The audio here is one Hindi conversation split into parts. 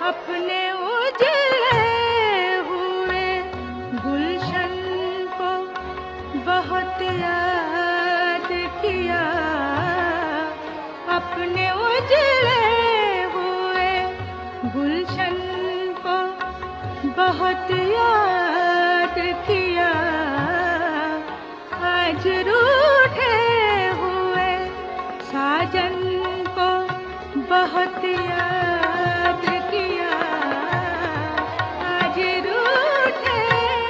अपने उजड़े हुए गुलशन को बहुत याद किया। अपने उजड़े हुए गुलशन को बहुत याद किया। आज रूठे हुए साजन को बहुत याद किया। आज रूठे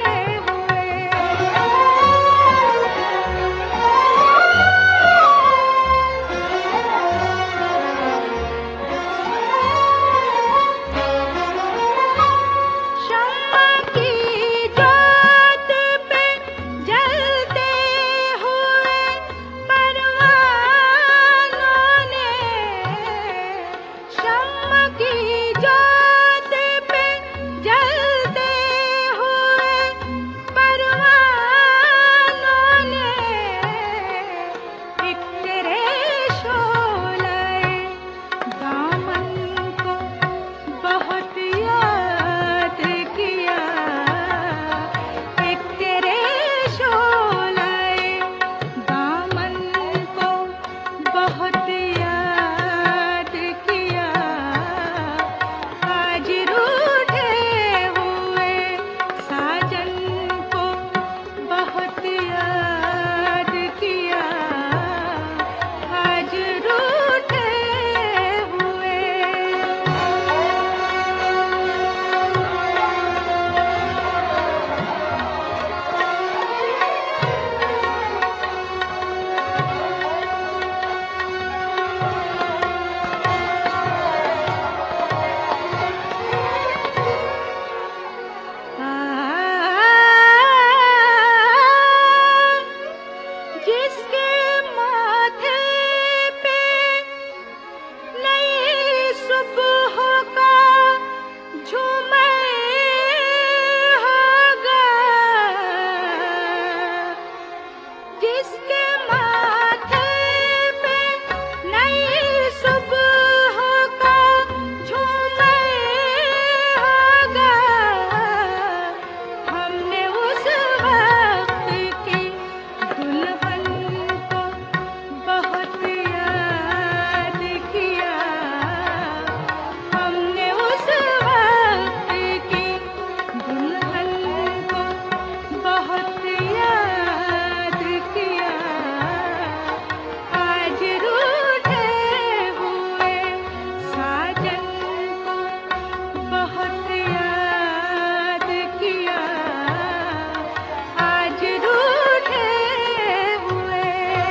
शम्मा की जोत पे जलते हुए परवानों ने, शम्मा की जोत पे जलते हुए परवानों ने एक तेरे शोले दामन को बहुत याद किया। एक तेरे शोले दामन को बहुत याद किया। आज रूठे हुए साजन को बहुत याद किया। आज रूठे हुए जिसके माथे पे नई सुबह का झूमर होगा, जिसके माथे पे नई सुबह का झूमर होगा। हमने उस वक्त की दुल्हन को बहुत याद किया। हमने उस वक्त की दुल्हन को बहुत याद किया। आज रूठे हुए साजन को बहुत याद किया। आज रूठे हुए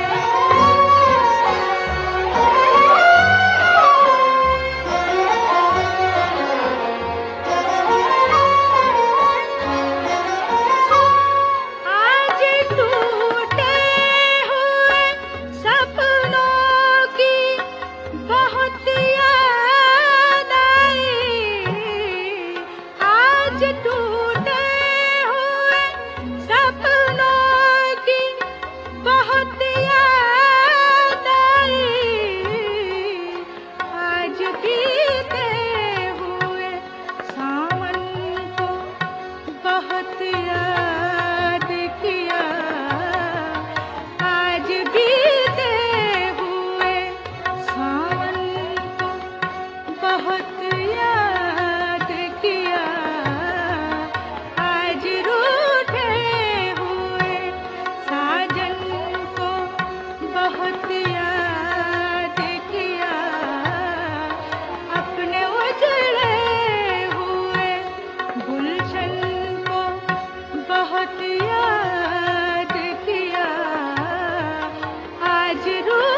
आज टूटे हुए सपनों की बहुत याद आई। आज टूटे हुए सपनों की बहुत याद आई। आज बीते हुए सावन को बहुत याद किया। आज बीते हुए सावन को बहुत याद किया। आज रूठे हुए साजन को बहुत याद किया। अपने उजड़े हुए गुलशन को बहुत याद किया। आज